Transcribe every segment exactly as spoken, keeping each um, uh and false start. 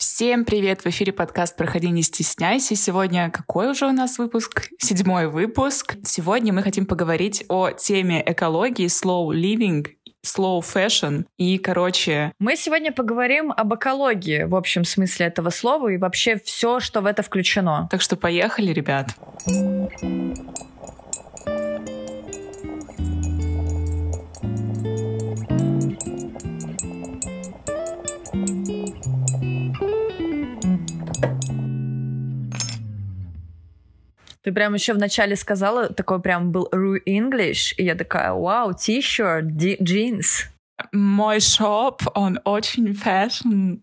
Всем привет! В эфире подкаст «Проходи, не стесняйся». Сегодня какой уже у нас выпуск? Седьмой выпуск. Сегодня мы хотим поговорить о теме экологии, slow living, slow fashion и, короче... Мы сегодня поговорим об экологии в общем смысле этого слова и вообще все, что в это включено. Так что поехали, ребят. Ты прям еще вначале сказала, такой прям был Ru English, и я такая, вау, t-shirt, джинс. Мой шоп, он очень fashion.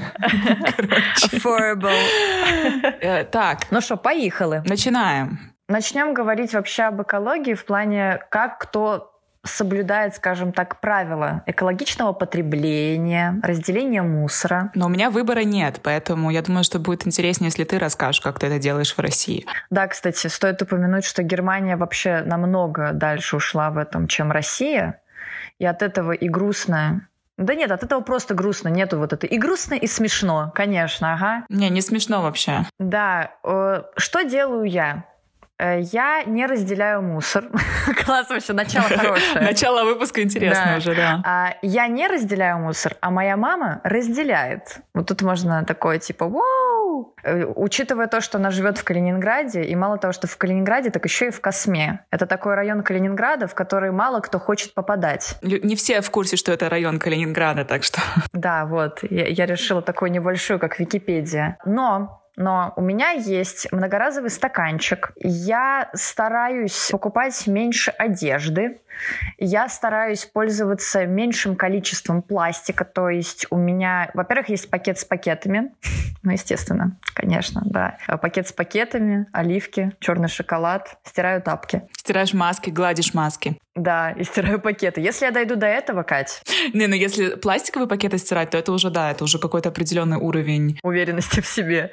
Affordable. Так. Ну что, поехали. Начинаем. Начнем говорить вообще об экологии в плане, как кто соблюдает, скажем так, правила экологичного потребления, разделения мусора. Но у меня выбора нет, поэтому я думаю, что будет интереснее, если ты расскажешь, как ты это делаешь в России. Да, кстати, стоит упомянуть, что Германия вообще намного дальше ушла в этом, чем Россия. И от этого и грустно. Да нет, от этого просто грустно. Нету вот это. И грустно, и смешно, конечно, ага. Не, не смешно вообще. Да. Что делаю я? Я не разделяю мусор. Класс вообще, начало хорошее. Начало выпуска интересно уже, да. А, я не разделяю мусор, а моя мама разделяет. Вот тут можно такое типа «Вау!». Учитывая то, что она живет в Калининграде, и мало того, что в Калининграде, так еще и в Косме. Это такой район Калининграда, в который мало кто хочет попадать. Не все в курсе, что это район Калининграда, так что... Да, вот. Я, я решила такую небольшую, как Википедия. Но... Но у меня есть многоразовый стаканчик. Я стараюсь покупать меньше одежды. Я стараюсь пользоваться меньшим количеством пластика. То есть у меня, во-первых, есть пакет с пакетами. Ну, естественно, конечно, да. Пакет с пакетами, оливки, черный шоколад. Стираю тапки. Стираешь маски, гладишь маски. Да, и стираю пакеты. Если я дойду до этого, Кать... Не, ну если пластиковые пакеты стирать, то это уже, да, это уже какой-то определенный уровень... уверенности в себе.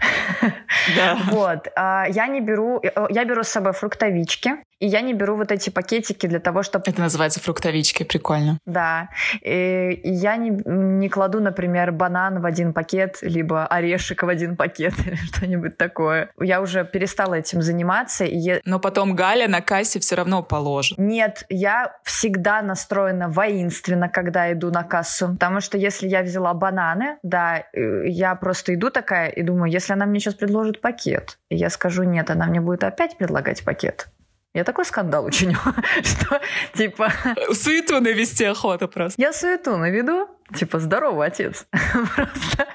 Да. Вот. Я не беру... Я беру с собой фруктовички, и я не беру вот эти пакетики для того, чтобы... Это называется фруктовички, прикольно. Да. И я не, не кладу, например, банан в один пакет, либо орешек в один пакет, или что-нибудь такое. Я уже перестала этим заниматься. И... Но потом Галя на кассе все равно положит. Нет, я всегда настроена воинственно, когда иду на кассу. Потому что если я взяла бананы, да, я просто иду такая и думаю, если она мне сейчас предложит пакет, и я скажу нет, она мне будет опять предлагать пакет. Я такой скандал учиню, что типа... Суету навести охота просто. Я суету наведу, типа здорово, отец. Просто...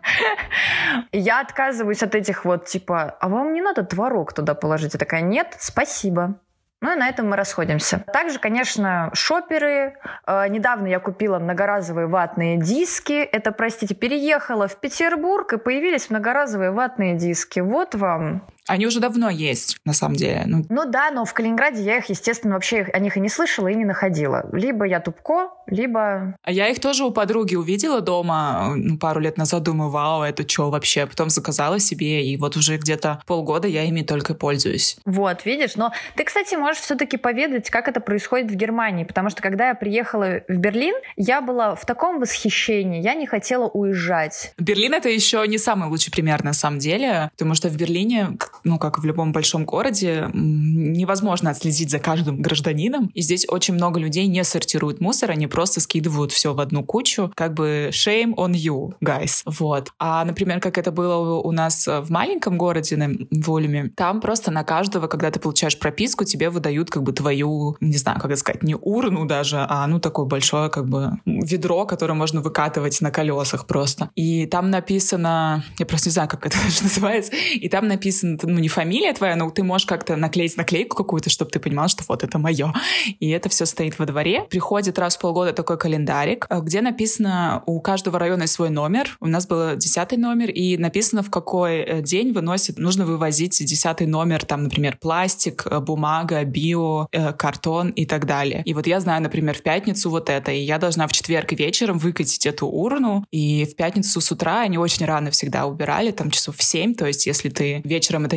Я отказываюсь от этих вот типа, а вам не надо творог туда положить? Я такая, нет, спасибо. Ну и на этом мы расходимся. Также, конечно, шоперы. Э, недавно я купила многоразовые ватные диски. Это, простите, переехала в Петербург, и появились многоразовые ватные диски. Вот вам... Они уже давно есть, на самом деле. Ну, ну да, но в Калининграде я их, естественно, вообще о них и не слышала, и не находила. Либо я тупко, либо... А я их тоже у подруги увидела дома ну, пару лет назад, думаю, вау, это что вообще? Потом заказала себе, и вот уже где-то полгода я ими только пользуюсь. Вот, видишь? Но ты, кстати, можешь все-таки поведать, как это происходит в Германии, потому что когда я приехала в Берлин, я была в таком восхищении, я не хотела уезжать. Берлин — это еще не самый лучший пример, на самом деле, потому что в Берлине... ну, как в любом большом городе, невозможно отследить за каждым гражданином. И здесь очень много людей не сортируют мусор, они просто скидывают все в одну кучу. Как бы shame on you, guys. Вот. А, например, как это было у нас в маленьком городе, в Ульме, там просто на каждого, когда ты получаешь прописку, тебе выдают как бы твою, не знаю, как это сказать, не урну даже, а ну такое большое как бы ведро, которое можно выкатывать на колесах просто. И там написано, я просто не знаю, как это называется, и там написано, ну, не фамилия твоя, но ты можешь как-то наклеить наклейку какую-то, чтобы ты понимал, что вот это мое. И это все стоит во дворе. Приходит раз в полгода такой календарик, где написано у каждого района свой номер. У нас был десятый номер, и написано, в какой день выносит, нужно вывозить десятый номер, там, например, пластик, бумага, био, картон и так далее. И вот я знаю, например, в пятницу вот это, и я должна в четверг вечером выкатить эту урну, и в пятницу с утра они очень рано всегда убирали, там часов в семь, то есть если ты вечером это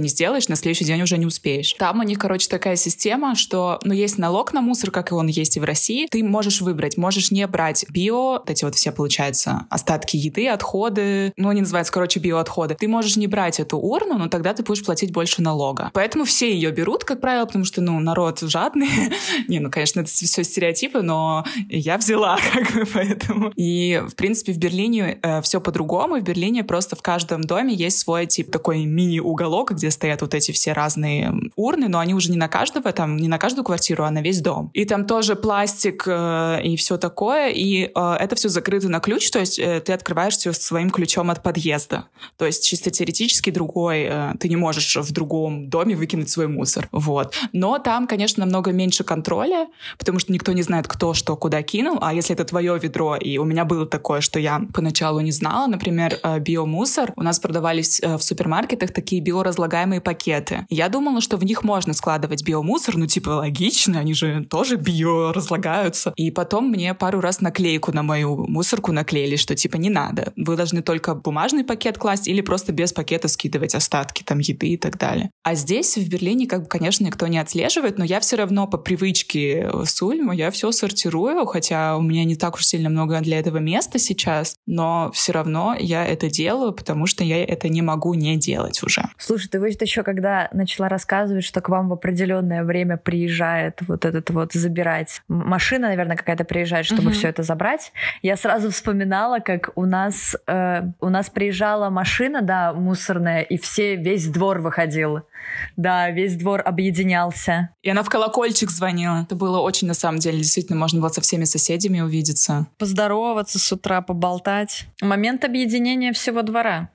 не сделаешь, на следующий день уже не успеешь. Там у них, короче, такая система, что, ну, есть налог на мусор, как и он есть и в России. Ты можешь выбрать, можешь не брать био, вот эти вот все, получается, остатки еды, отходы, ну, они называются, короче, биоотходы. Ты можешь не брать эту урну, но тогда ты будешь платить больше налога. Поэтому все ее берут, как правило, потому что, ну, народ жадный. Не, ну, конечно, это все стереотипы, но я взяла, как бы, поэтому. И, в принципе, в Берлине э, все по-другому. В Берлине просто в каждом доме есть свой, тип, такой мини-уголок, где стоят вот эти все разные урны, но они уже не на каждого, там, не на каждую квартиру, а на весь дом. И там тоже пластик э, и все такое, и э, это все закрыто на ключ, то есть э, ты открываешь все своим ключом от подъезда. То есть чисто теоретически другой, э, ты не можешь в другом доме выкинуть свой мусор. Вот. Но там, конечно, намного меньше контроля, потому что никто не знает, кто что куда кинул, а если это твое ведро, и у меня было такое, что я поначалу не знала, например, э, биомусор, у нас продавались э, в супермаркетах такие биоразлагаемые пакеты. Я думала, что в них можно складывать биомусор, ну типа логично, они же тоже биоразлагаются. И потом мне пару раз наклейку на мою мусорку наклеили, что типа не надо. Вы должны только бумажный пакет класть или просто без пакета скидывать остатки там еды и так далее. А здесь, в Берлине, как бы, конечно, никто не отслеживает, но я все равно по привычке с Ульма, я все сортирую, хотя у меня не так уж сильно много для этого места сейчас, но все равно я это делаю, потому что я это не могу не делать уже. Слушай, ты вот еще когда начала рассказывать, что к вам в определенное время приезжает вот этот вот забирать машина, наверное, какая-то приезжает, чтобы uh-huh. все это забрать, я сразу вспоминала, как у нас э, у нас приезжала машина, да, мусорная, и все весь двор выходил. Да, весь двор объединялся. И она в колокольчик звонила. Это было очень, на самом деле, действительно, можно было со всеми соседями увидеться. Поздороваться с утра, поболтать. Момент объединения всего двора.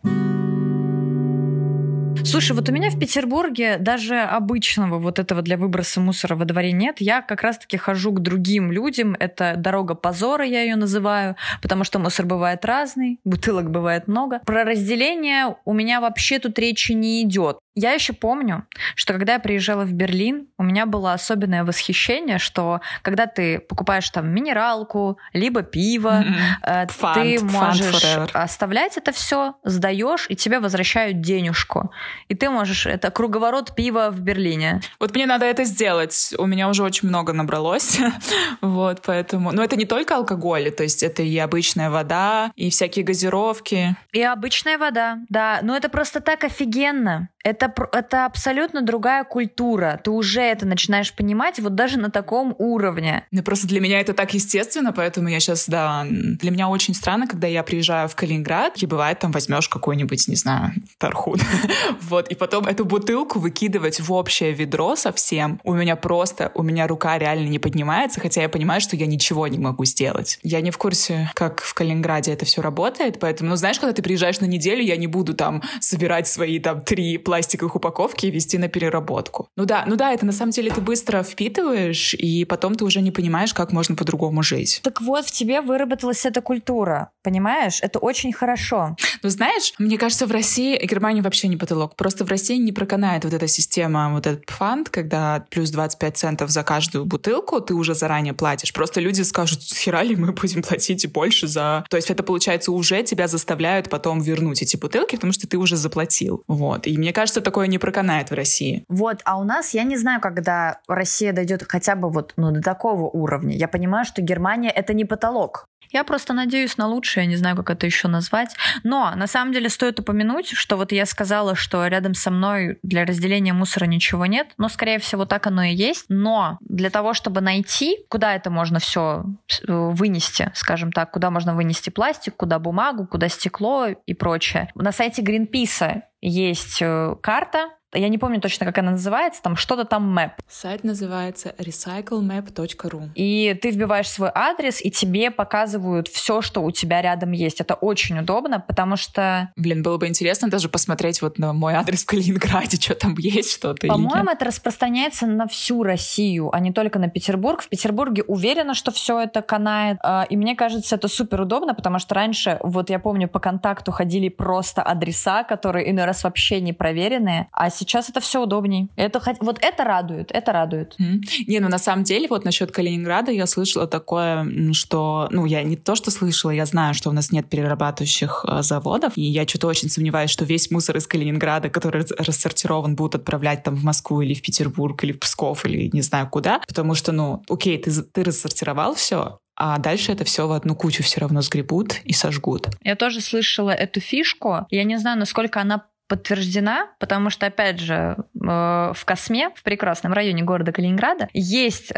Слушай, вот у меня в Петербурге даже обычного вот этого для выброса мусора во дворе нет. Я как раз-таки хожу к другим людям. Это дорога позора, я ее называю, потому что мусор бывает разный, бутылок бывает много. Про разделение у меня вообще тут речи не идет. Я еще помню, что когда я приезжала в Берлин, у меня было особенное восхищение, что когда ты покупаешь там минералку, либо пиво, mm-hmm. fun, ты можешь оставлять это все, сдаешь, и тебе возвращают денежку. И ты можешь... Это круговорот пива в Берлине. Вот мне надо это сделать. У меня уже очень много набралось. Вот, поэтому... Но это не только алкоголь, то есть это и обычная вода, и всякие газировки. И обычная вода, да. Но это просто так офигенно. Это, это абсолютно другая культура. Ты уже это начинаешь понимать вот даже на таком уровне. Ну, просто для меня это так естественно, поэтому я сейчас, да... Для меня очень странно, когда я приезжаю в Калининград, и бывает, там возьмешь какой-нибудь, не знаю, тархун. Вот, и потом эту бутылку выкидывать в общее ведро совсем. У меня просто, у меня рука реально не поднимается, хотя я понимаю, что я ничего не могу сделать. Я не в курсе, как в Калининграде это все работает, поэтому, ну, знаешь, когда ты приезжаешь на неделю, я не буду там собирать свои там три пластиковых упаковки и везти на переработку. Ну да, ну да, это на самом деле ты быстро впитываешь, и потом ты уже не понимаешь, как можно по-другому жить. Так вот, в тебе выработалась эта культура, понимаешь? Это очень хорошо. Ну знаешь, мне кажется, в России, Германия вообще не потолок, просто в России не проканает вот эта система, вот этот фанд, когда плюс двадцать пять центов за каждую бутылку ты уже заранее платишь. Просто люди скажут, схера ли мы будем платить больше за... То есть это, получается, уже тебя заставляют потом вернуть эти бутылки, потому что ты уже заплатил. Вот. И мне кажется, такое не проканает в России. Вот, а у нас, я не знаю, когда Россия дойдет хотя бы вот, ну, до такого уровня. Я понимаю, что Германия — это не потолок. Я просто надеюсь на лучшее, я не знаю, как это еще назвать. Но на самом деле стоит упомянуть, что вот я сказала, что рядом со мной для разделения мусора ничего нет, но, скорее всего, так оно и есть. Но для того, чтобы найти, куда это можно все вынести, скажем так, куда можно вынести пластик, куда бумагу, куда стекло и прочее, на сайте Greenpeace есть карта. Я не помню точно, как она называется, там что-то там мэп. Сайт называется recycle map точка ру. И ты вбиваешь свой адрес, и тебе показывают все, что у тебя рядом есть. Это очень удобно, потому что... Блин, было бы интересно даже посмотреть вот на мой адрес в Калининграде, что там есть, что-то. По-моему, это распространяется на всю Россию, а не только на Петербург. В Петербурге уверена, что все это канает. И мне кажется, это супер удобно, потому что раньше, вот я помню, по контакту ходили просто адреса, которые иной раз вообще не проверенные, а сейчас это все удобней. Это, вот это радует, это радует. Mm. Не, ну на самом деле, вот насчет Калининграда я слышала такое, что, ну я не то, что слышала, я знаю, что у нас нет перерабатывающих э, заводов, и я что-то очень сомневаюсь, что весь мусор из Калининграда, который рассортирован, будут отправлять там в Москву или в Петербург, или в Псков, или не знаю куда, потому что, ну, окей, ты, ты рассортировал все, а дальше это все в одну кучу все равно сгребут и сожгут. Я тоже слышала эту фишку. Я не знаю, насколько она подтверждена, потому что, опять же, в Косме, в прекрасном районе города Калининграда, есть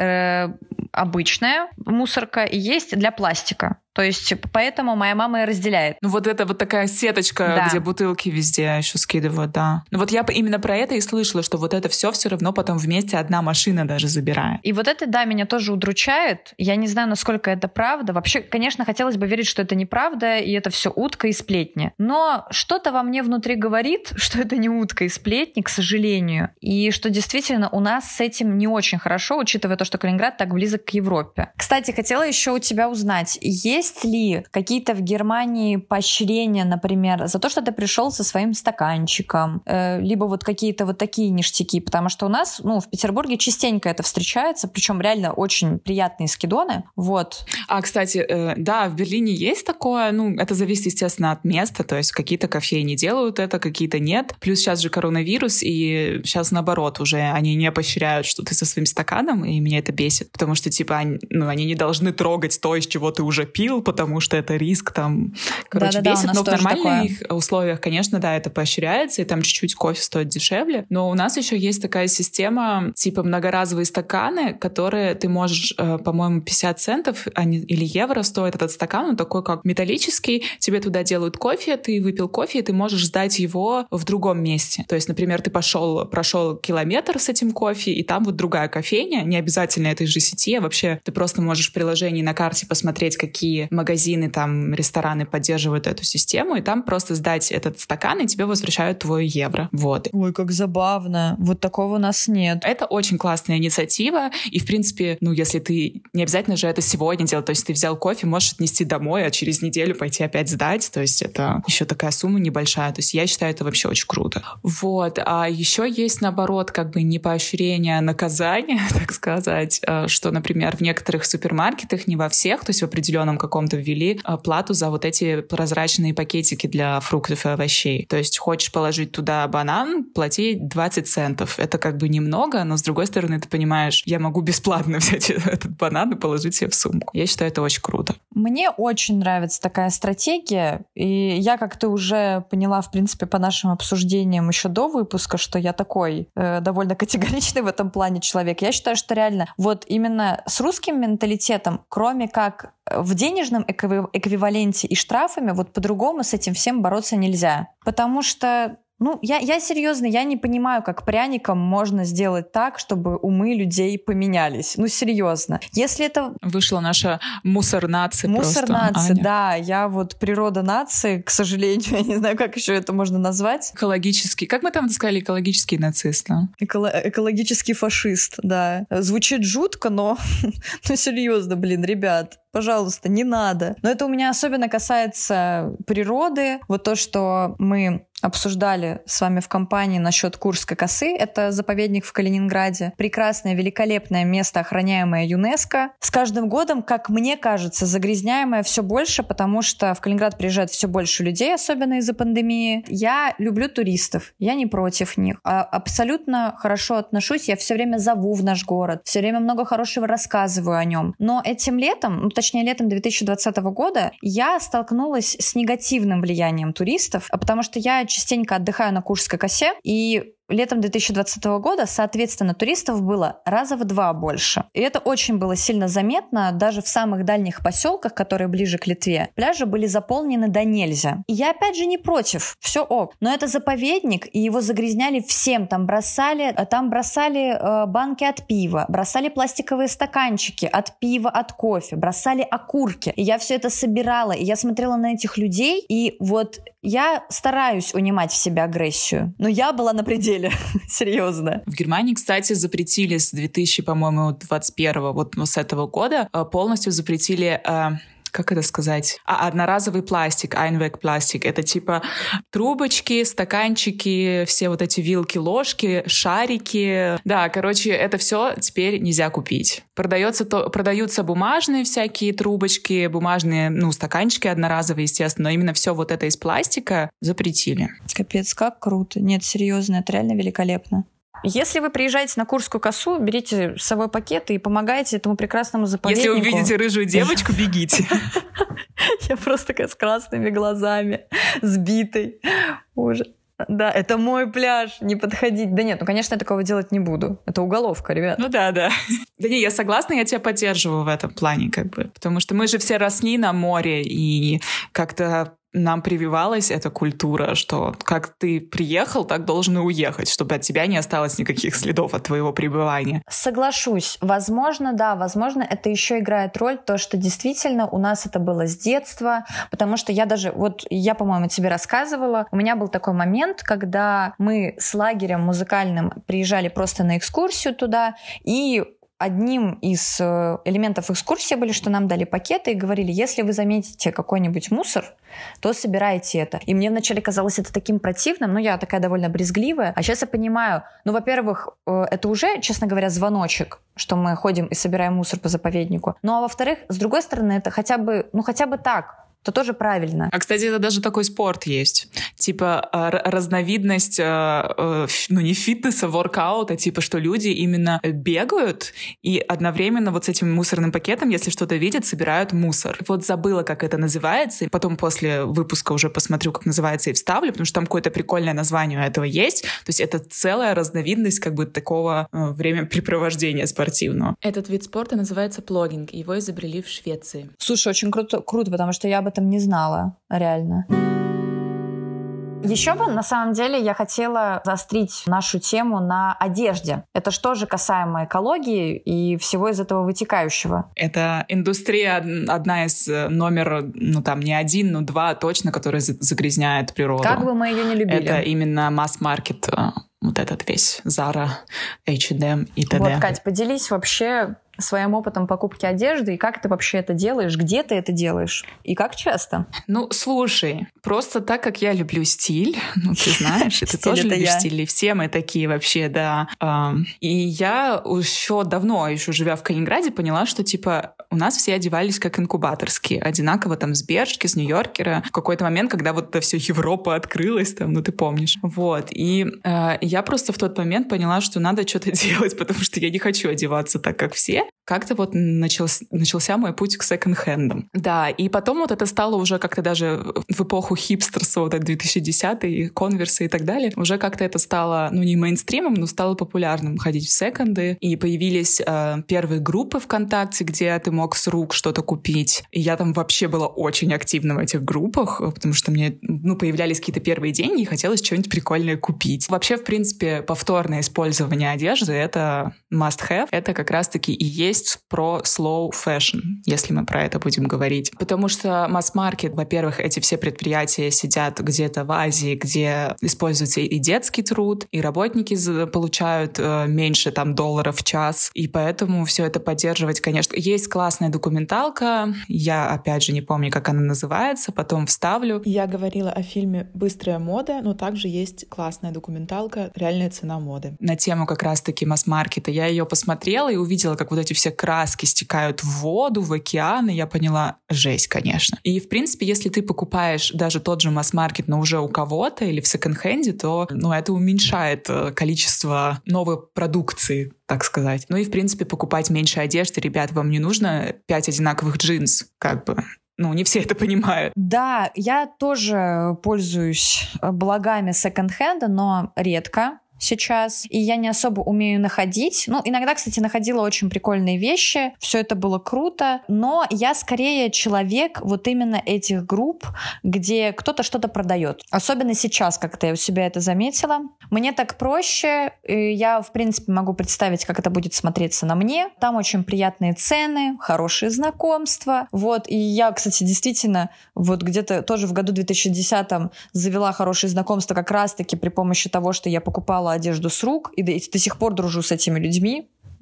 обычная мусорка и есть для пластика. То есть поэтому моя мама и разделяет. Ну вот это вот такая сеточка, да, где бутылки везде еще скидывают, да. Ну вот я именно про это и слышала, что вот это все все равно потом вместе одна машина даже забирает. И вот это, да, меня тоже удручает. Я не знаю, насколько это правда. Вообще, конечно, хотелось бы верить, что это неправда, и это все утка и сплетни. Но что-то во мне внутри говорит, что это не утка и сплетни, к сожалению. И что действительно у нас с этим не очень хорошо, учитывая то, что Калининград так близок к Европе. Кстати, хотела еще у тебя узнать, есть Есть ли какие-то в Германии поощрения, например, за то, что ты пришел со своим стаканчиком, э, либо вот какие-то вот такие ништяки? Потому что у нас, ну, в Петербурге частенько это встречается, причем реально очень приятные скидоны. Вот. А, кстати, э, да, в Берлине есть такое, ну, это зависит, естественно, от места, то есть какие-то кофейни делают это, какие-то нет. Плюс сейчас же коронавирус, и сейчас наоборот уже они не поощряют, что ты со своим стаканом, и меня это бесит, потому что, типа, они, ну, они не должны трогать то, из чего ты уже пил, потому что это риск там, короче, да, бесит. да, но в нормальных такое. условиях, конечно, да, это поощряется, и там чуть-чуть кофе стоит дешевле. Но у нас еще есть такая система, типа многоразовые стаканы, которые ты можешь, по-моему, пятьдесят центов или евро стоит этот стакан, он такой как металлический, тебе туда делают кофе, ты выпил кофе, и ты можешь сдать его в другом месте. То есть, например, ты пошел, прошел километр с этим кофе, и там вот другая кофейня, не обязательно этой же сети, а вообще ты просто можешь в приложении на карте посмотреть, какие магазины, там, рестораны поддерживают эту систему, и там просто сдать этот стакан, и тебе возвращают твой евро. Вот. Ой, как забавно. Вот такого у нас нет. Это очень классная инициатива, и, в принципе, ну, если ты... Не обязательно же это сегодня делать, то есть ты взял кофе, можешь отнести домой, а через неделю пойти опять сдать, то есть это еще такая сумма небольшая, то есть я считаю, это вообще очень круто. Вот. А еще есть, наоборот, как бы не поощрение, а наказание, так сказать, что, например, в некоторых супермаркетах, не во всех, то есть в определенном каком-то ввели плату за вот эти прозрачные пакетики для фруктов и овощей. То есть хочешь положить туда банан, плати двадцать центов. Это как бы немного, но с другой стороны ты понимаешь, я могу бесплатно взять этот банан и положить себе в сумку. Я считаю, это очень круто. Мне очень нравится такая стратегия, и я, как ты уже поняла, в принципе, по нашим обсуждениям еще до выпуска, что я такой э, довольно категоричный в этом плане человек. Я считаю, что реально вот именно с русским менталитетом, кроме как в денежном эквиваленте и штрафами, вот по-другому с этим всем бороться нельзя. Потому что Ну, я, я серьезно, я не понимаю, как пряником можно сделать так, чтобы умы людей поменялись. Ну, серьезно. Если это... Вышла наша мусор-нация Мусор просто, нация, Аня. Да. Я вот природа нации, к сожалению, я не знаю, как еще это можно назвать. Экологический. Как мы там сказали? Экологический нацист, да? Эколо- экологический фашист, да. Звучит жутко, но... Ну, серьезно, блин, ребят. Пожалуйста, не надо. Но это у меня особенно касается природы. Вот то, что мы обсуждали с вами в компании насчет Курской косы. Это заповедник в Калининграде. Прекрасное, великолепное место, охраняемое ЮНЕСКО. С каждым годом, как мне кажется, загрязняемое все больше, потому что в Калининград приезжает все больше людей, особенно из-за пандемии. Я люблю туристов. Я не против них. А абсолютно хорошо отношусь. Я все время зову в наш город. Все время много хорошего рассказываю о нем. Но этим летом, ну, точнее, летом две тысячи двадцатого года я столкнулась с негативным влиянием туристов, потому что я частенько отдыхаю на Курской косе, и летом две тысячи двадцатого года, соответственно, туристов было раза в два больше. И это очень было сильно заметно. Даже в самых дальних поселках, которые ближе к Литве, пляжи были заполнены до нельзя. И я, опять же, не против. Все ок. Но это заповедник, и его загрязняли всем. Там бросали, там бросали э, банки от пива, бросали пластиковые стаканчики от пива, от кофе, бросали окурки. И я все это собирала, и я смотрела на этих людей, и вот я стараюсь унимать в себе агрессию. Но я была на пределе. Серьезно. В Германии, кстати, запретили с две тысячи, по-моему, двадцать первого, вот с этого года, полностью запретили... как это сказать? А, одноразовый пластик, Einwegplastik. Это типа трубочки, стаканчики, все вот эти вилки, ложки, шарики. Да, короче, это все теперь нельзя купить. Продается то, продаются бумажные всякие трубочки, бумажные, ну, стаканчики одноразовые, естественно, но именно все вот это из пластика запретили. Капец, как круто. Нет, серьезно, это реально великолепно. Если вы приезжаете на Курскую косу, берите с собой пакеты и помогайте этому прекрасному заповеднику. Если увидите рыжую девочку, бегите. Я просто такая с красными глазами, сбитой. Ужас. Да, это мой пляж, не подходить. Да нет, ну, конечно, я такого делать не буду. Это уголовка, ребят. Ну да, да. Да не, я согласна, я тебя поддерживаю в этом плане, как бы. Потому что мы же все росли на море, и как-то нам прививалась эта культура, что как ты приехал, так должен и уехать, чтобы от тебя не осталось никаких следов от твоего пребывания. Соглашусь. Возможно, да, возможно, это еще играет роль, то, что действительно у нас это было с детства, потому что я даже, вот я, по-моему, тебе рассказывала, у меня был такой момент, когда мы с лагерем музыкальным приезжали просто на экскурсию туда, и одним из элементов экскурсии были, что нам дали пакеты и говорили, если вы заметите какой-нибудь мусор, то собирайте это. И мне вначале казалось это таким противным, но я такая довольно брезгливая. А сейчас я понимаю, ну, во-первых, это уже, честно говоря, звоночек, что мы ходим и собираем мусор по заповеднику. Ну, а во-вторых, с другой стороны, это хотя бы, ну, хотя бы так. Это тоже правильно. А, кстати, это даже такой спорт есть. Типа разновидность, ну, не фитнеса, воркаута, типа, что люди именно бегают и одновременно вот с этим мусорным пакетом, если что-то видят, собирают мусор. Вот забыла, как это называется. И потом после выпуска уже посмотрю, как называется, и вставлю, потому что там какое-то прикольное название у этого есть. То есть это целая разновидность как бы такого времяпрепровождения спортивного. Этот вид спорта называется плогинг. Его изобрели в Швеции. Слушай, очень круто, круто, потому что я об этом не знала, реально. Еще бы, на самом деле, я хотела заострить нашу тему на одежде. Это что же касаемо экологии и всего из этого вытекающего? Это индустрия одна из номер, ну там не один, но два точно, которая загрязняет природу. Как бы мы ее не любили. Это именно масс-маркет, вот этот весь Zara, эйч энд эм и т.д. Вот, Кать, поделись вообще своим опытом покупки одежды, и как ты вообще это делаешь, где ты это делаешь, и как часто? Ну, слушай, просто так как я люблю стиль, ну, ты знаешь, и ты тоже любишь стиль, и все мы такие вообще, да. И я еще давно, еще живя в Калининграде, поняла, что, типа, у нас все одевались как инкубаторские, одинаково там с Бершки, с Нью-Йоркера. В какой-то момент, когда вот это все Европа открылась, там, ну, ты помнишь. Вот, и я просто в тот момент поняла, что надо что-то делать, потому что я не хочу одеваться так, как все. Как-то вот начался, начался мой путь к секонд-хендам. Да, и потом вот это стало уже как-то даже в эпоху хипстерса, вот это две тысячи десятый, конверсы и так далее, уже как-то это стало, ну, не мейнстримом, но стало популярным ходить в секонды. И появились э, первые группы ВКонтакте, где ты мог с рук что-то купить. И я там вообще была очень активна в этих группах, потому что мне, ну, появлялись какие-то первые деньги, и хотелось что-нибудь прикольное купить. Вообще, в принципе, повторное использование одежды — это must-have. Это как раз-таки и есть про slow fashion, если мы про это будем говорить. Потому что масс-маркет, во-первых, эти все предприятия сидят где-то в Азии, где используется и детский труд, и работники получают э, меньше там долларов в час, и поэтому все это поддерживать, конечно. Есть классная документалка, я, опять же, не помню, как она называется, потом вставлю. Я говорила о фильме «Быстрая мода», но также есть классная документалка «Реальная цена моды». На тему как раз-таки масс-маркета. Я ее посмотрела и увидела, как вот эти все краски стекают в воду, в океан, и я поняла, жесть, конечно. И, в принципе, если ты покупаешь даже тот же масс-маркет, но уже у кого-то или в секонд-хенде, то, ну, это уменьшает количество новой продукции, так сказать. Ну и, в принципе, покупать меньше одежды. Ребят, вам не нужно пять одинаковых джинс, как бы. Ну, не все это понимают. Да, я тоже пользуюсь благами секонд-хенда, но редко сейчас, и я не особо умею находить. Ну, иногда, кстати, находила очень прикольные вещи, все это было круто, но я скорее человек вот именно этих групп, где кто-то что-то продает. Особенно сейчас, как-то я у себя это заметила. Мне так проще, я, в принципе, могу представить, как это будет смотреться на мне. Там очень приятные цены, хорошие знакомства. Вот, и я, кстати, действительно, вот где-то тоже в году две тысячи десятом завела хорошие знакомства как раз-таки при помощи того, что я покупала одежду с рук, и до, и до сих пор дружу с этими людьми.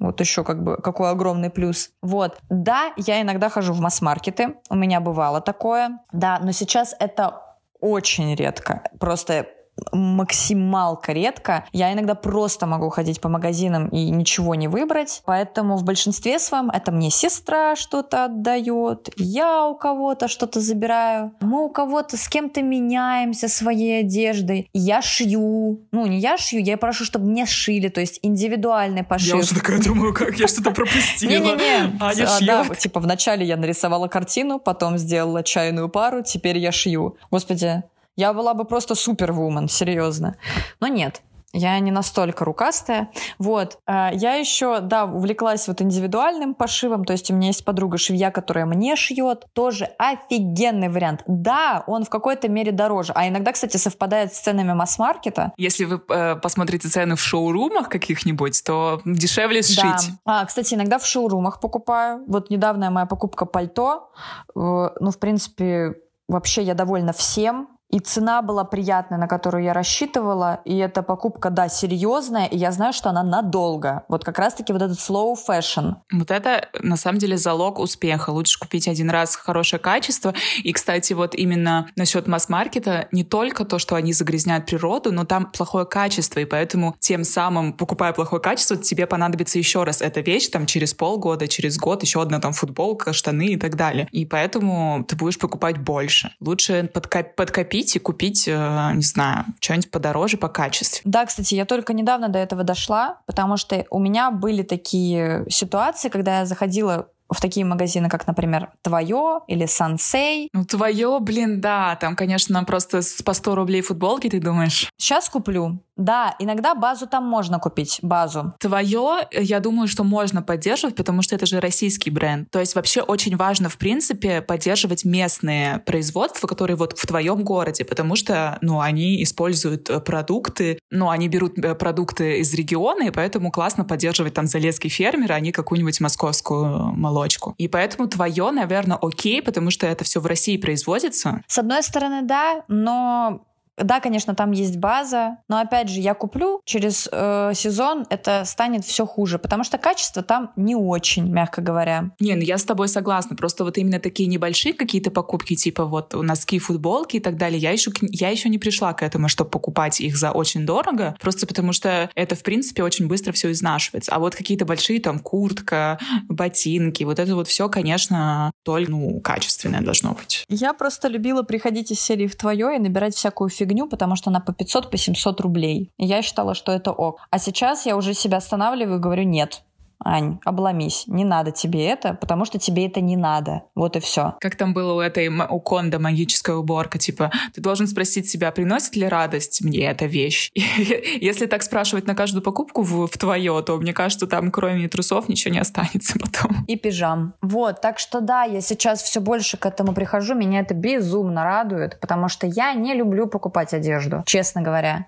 Вот еще как бы какой огромный плюс. Вот. Да, я иногда хожу в масс-маркеты. У меня бывало такое. Да, но сейчас это очень редко. Просто максималка редко. Я иногда просто могу ходить по магазинам и ничего не выбрать. Поэтому в большинстве своем это мне сестра что-то отдает, я у кого-то что-то забираю, мы у кого-то с кем-то меняемся своей одеждой. Я шью. Ну, не я шью, я прошу, чтобы мне сшили, то есть индивидуальный пошив. Я уже такая думаю, как я что-то пропустила. Не-не-не. Аня А, шьет. да, типа вначале я нарисовала картину, потом сделала чайную пару, теперь я шью. Господи, я была бы просто супервумен, серьезно. Но нет, я не настолько рукастая. Вот. Я еще, да, увлеклась вот индивидуальным пошивом, то есть у меня есть подруга-швея, которая мне шьет. Тоже офигенный вариант. Да, он в какой-то мере дороже. А иногда, кстати, совпадает с ценами масс-маркета. Если вы э, посмотрите цены в шоурумах каких-нибудь, то дешевле сшить. Да. А, кстати, иногда в шоурумах покупаю. Вот недавняя моя покупка пальто. Ну, в принципе, вообще я довольна всем. И цена была приятная, на которую я рассчитывала. И эта покупка, да, серьезная. И я знаю, что она надолго. Вот как раз-таки вот этот slow fashion. Вот это, на самом деле, залог успеха. Лучше купить один раз хорошее качество. И, кстати, вот именно насчет масс-маркета, не только то, что они загрязняют природу, но там плохое качество. И поэтому тем самым, покупая плохое качество, тебе понадобится еще раз эта вещь там через полгода, через год, еще одна там футболка, штаны и так далее. И поэтому ты будешь покупать больше. Лучше подкоп- подкопить и купить, не знаю, что-нибудь подороже по качеству. Да, кстати, я только недавно до этого дошла, потому что у меня были такие ситуации, когда я заходила в такие магазины, как, например, «Твое» или «Сансей». Ну, «Твое», блин, да, там, конечно, просто по сто рублей футболки, ты думаешь? Сейчас куплю. Да, иногда базу там можно купить, базу. «Твое», я думаю, что можно поддерживать, потому что это же российский бренд. То есть вообще очень важно, в принципе, поддерживать местные производства, которые вот в твоем городе, потому что, ну, они используют продукты, ну, они берут продукты из региона, и поэтому классно поддерживать там залесский фермер, а не какую-нибудь московскую молочку. И поэтому «Твое», наверное, окей, потому что это все в России производится. С одной стороны, да, но... Да, конечно, там есть база, но, опять же, я куплю, через э, сезон это станет все хуже, потому что качество там не очень, мягко говоря. Не, ну я с тобой согласна, просто вот именно такие небольшие какие-то покупки, типа вот носки, футболки и так далее, я еще, я еще не пришла к этому, чтобы покупать их за очень дорого, просто потому что это, в принципе, очень быстро все изнашивается. А вот какие-то большие, там, куртка, ботинки, вот это вот все, конечно, только, ну, качественное должно быть. Я просто любила приходить из серии в «Твое» и набирать всякую фигню, потому что она по пятьсот, по семьсот рублей. И я считала, что это ок. А сейчас я уже себя останавливаю и говорю: нет, Ань, обломись, не надо тебе это, потому что тебе это не надо. Вот и все. Как там было у этой, у Кондо магическая уборка, типа, ты должен спросить себя, приносит ли радость мне эта вещь? Если так спрашивать на каждую покупку в, в твое, то, мне кажется, там кроме трусов ничего не останется потом. И пижам. Вот, так что да, я сейчас все больше к этому прихожу, меня это безумно радует, потому что я не люблю покупать одежду, честно говоря.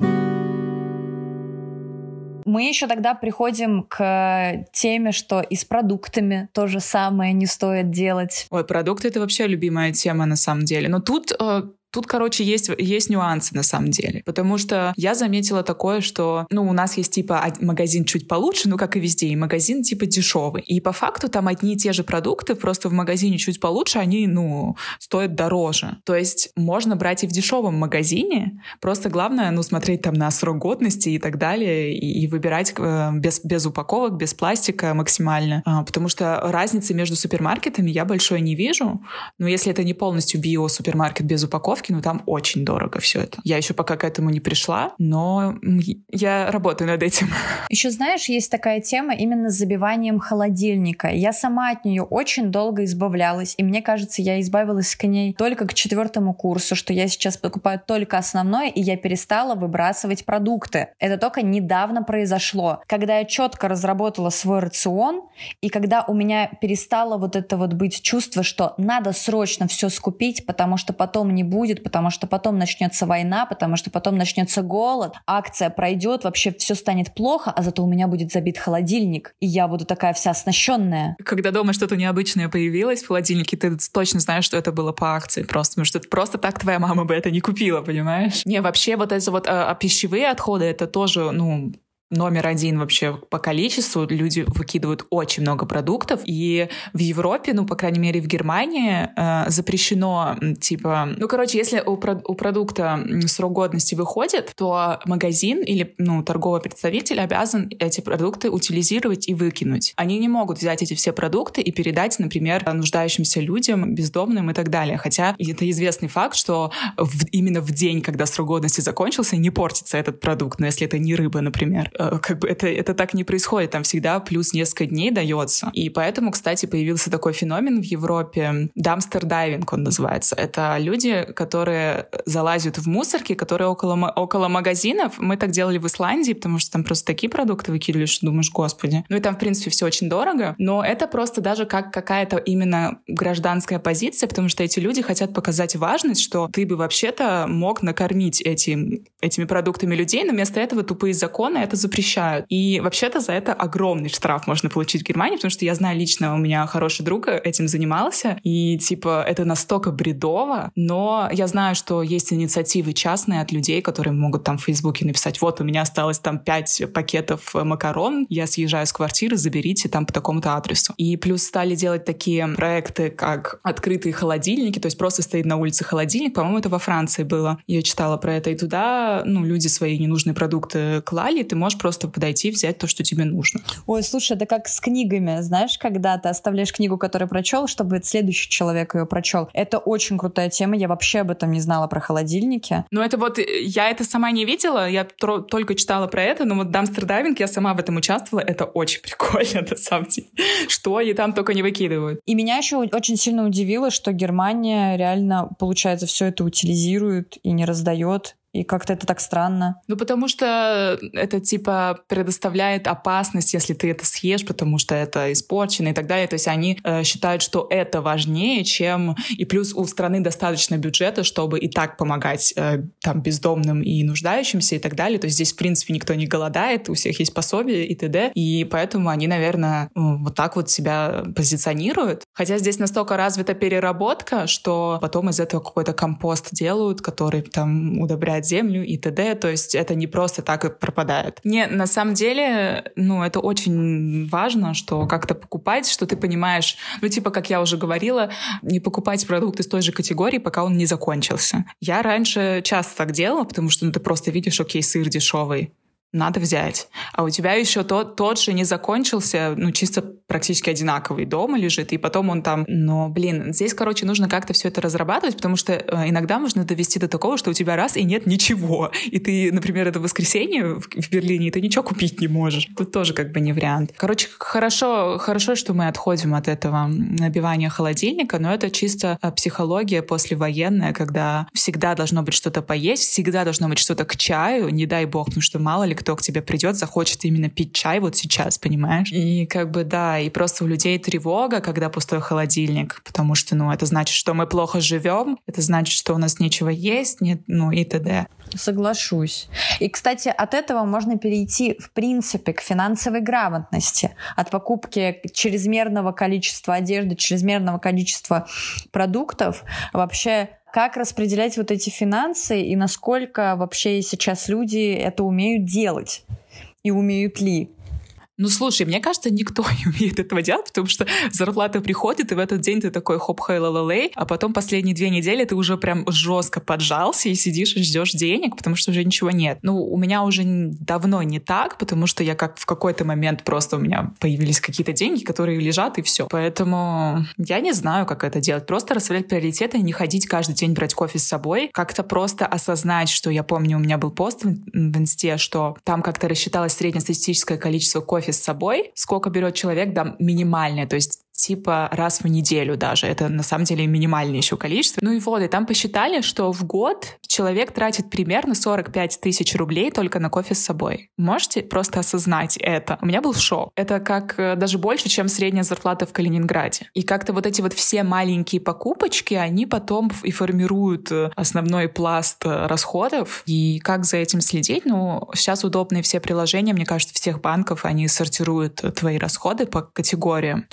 Мы еще тогда приходим к теме, что и с продуктами то же самое не стоит делать. Ой, продукты — это вообще любимая тема на самом деле. Но тут... Тут, короче, есть, есть нюансы на самом деле. Потому что я заметила такое, что, ну, у нас есть, типа, магазин чуть получше, ну, как и везде, и магазин, типа, дешевый. И по факту там одни и те же продукты, просто в магазине чуть получше, они, ну, стоят дороже. То есть можно брать и в дешевом магазине, просто главное, ну, смотреть там на срок годности и так далее, и, и выбирать э, без, без упаковок, без пластика максимально. А, потому что разницы между супермаркетами я большой не вижу. Но если это не полностью био-супермаркет без упаковки, ну там очень дорого все это. Я еще пока к этому не пришла, но я работаю над этим. Еще, знаешь, есть такая тема именно с забиванием холодильника. Я сама от нее очень долго избавлялась, и мне кажется, я избавилась к ней только к четвертому курсу, что я сейчас покупаю только основное, и я перестала выбрасывать продукты. Это только недавно произошло, когда я четко разработала свой рацион, и когда у меня перестало вот это вот быть чувство, что надо срочно все скупить, потому что потом не будет, потому что потом начнется война, потому что потом начнется голод, акция пройдет, вообще все станет плохо, а зато у меня будет забит холодильник, и я буду такая вся оснащенная. Когда дома что-то необычное появилось в холодильнике, ты точно знаешь, что это было по акции просто, потому что просто так твоя мама бы это не купила, понимаешь? Не, вообще вот эти вот а, а пищевые отходы, это тоже, ну, номер один вообще по количеству. Люди выкидывают очень много продуктов. И в Европе, ну, по крайней мере, в Германии э, запрещено, типа... Ну, короче, если у, про- у продукта срок годности выходит, то магазин или, ну, торговый представитель обязан эти продукты утилизировать и выкинуть. Они не могут взять эти все продукты и передать, например, нуждающимся людям, бездомным и так далее. Хотя это известный факт, что в, именно в день, когда срок годности закончился, не портится этот продукт. Но если это не рыба, например, э, как бы это, это так не происходит. Там всегда плюс несколько дней дается. И поэтому, кстати, появился такой феномен в Европе. Dumpster diving он называется. Это люди, которые залазят в мусорки, которые около, около магазинов. Мы так делали в Исландии, потому что там просто такие продукты выкидывали, что думаешь, господи. Ну и там, в принципе, все очень дорого. Но это просто даже как какая-то именно гражданская позиция, потому что эти люди хотят показать важность, что ты бы вообще-то мог накормить эти, этими продуктами людей, но вместо этого тупые законы это запрещают. И вообще-то за это огромный штраф можно получить в Германии, потому что я знаю лично, у меня хороший друг этим занимался, и типа это настолько бредово, но я знаю, что есть инициативы частные от людей, которые могут там в Фейсбуке написать: вот у меня осталось там пять пакетов макарон, я съезжаю с квартиры, заберите там по такому-то адресу. И плюс стали делать такие проекты, как открытые холодильники, то есть просто стоит на улице холодильник, по-моему, это во Франции было. Я читала про это, и туда, ну, люди свои ненужные продукты клали, ты можешь просто подойти, взять то, что тебе нужно. Ой, слушай, это как с книгами, знаешь, когда ты оставляешь книгу, которую прочел, чтобы следующий человек ее прочел. Это очень крутая тема, я вообще об этом не знала, про холодильники. Ну, это вот, я это сама не видела, я тро- только читала про это, но вот dumpster diving, я сама в этом участвовала, это очень прикольно, на самом деле. Что они там только не выкидывают. И меня еще очень сильно удивило, что Германия реально, получается, все это утилизирует и не раздает. И как-то это так странно. Ну, потому что это, типа, предоставляет опасность, если ты это съешь, потому что это испорчено и так далее. То есть они э, считают, что это важнее, чем... И плюс у страны достаточно бюджета, чтобы и так помогать э, там бездомным и нуждающимся и так далее. То есть здесь, в принципе, никто не голодает, у всех есть пособие и т.д. И поэтому они, наверное, вот так вот себя позиционируют. Хотя здесь настолько развита переработка, что потом из этого какой-то компост делают, который там удобряет землю и т.д. То есть это не просто так и пропадает. Не, на самом деле, ну, это очень важно, что как-то покупать, что ты понимаешь, ну, типа, как я уже говорила, не покупать продукт из той же категории, пока он не закончился. Я раньше часто так делала, потому что, ну, ты просто видишь, окей, сыр дешевый, надо взять. А у тебя еще тот, тот же не закончился, ну, чисто практически одинаковый дома лежит, и потом он там... Но, блин, здесь, короче, нужно как-то все это разрабатывать, потому что э, иногда можно довести до такого, что у тебя раз и нет ничего. И ты, например, это воскресенье в, в Берлине, и ты ничего купить не можешь. Тут тоже как бы не вариант. Короче, хорошо, хорошо, что мы отходим от этого набивания холодильника, но это чисто психология послевоенная, когда всегда должно быть что-то поесть, всегда должно быть что-то к чаю, не дай бог, потому что мало ли кто к тебе придет, захочет именно пить чай вот сейчас, понимаешь? И как бы, да, и просто у людей тревога, когда пустой холодильник, потому что, ну, это значит, что мы плохо живем, это значит, что у нас нечего есть, нет, ну, и т.д. Соглашусь. И, кстати, от этого можно перейти, в принципе, к финансовой грамотности. От покупки чрезмерного количества одежды, чрезмерного количества продуктов вообще... Как распределять вот эти финансы и насколько вообще сейчас люди это умеют делать? И умеют ли? Ну, слушай, мне кажется, никто не умеет этого делать, потому что зарплата приходит, и в этот день ты такой хоп-хей-ла-ла-лей, а потом последние две недели ты уже прям жестко поджался и сидишь и ждешь денег, потому что уже ничего нет. Ну, у меня уже давно не так, потому что я как в какой-то момент просто у меня появились какие-то деньги, которые лежат, и все. Поэтому я не знаю, как это делать. Просто расставлять приоритеты, не ходить каждый день брать кофе с собой, как-то просто осознать, что я помню, у меня был пост в инсте, что там как-то рассчиталось среднестатистическое количество кофе с собой, сколько берет человек, да, минимальное, то есть типа раз в неделю даже. Это на самом деле минимальное еще количество. Ну и вот, и там посчитали, что в год человек тратит примерно сорок пять тысяч рублей только на кофе с собой. Можете просто осознать это? У меня был шок. Это как даже больше, чем средняя зарплата в Калининграде. И как-то вот эти вот все маленькие покупочки, они потом и формируют основной пласт расходов. И как за этим следить? Ну, сейчас удобные все приложения, мне кажется, всех банков, они сортируют твои расходы по категориям. То есть ты можешь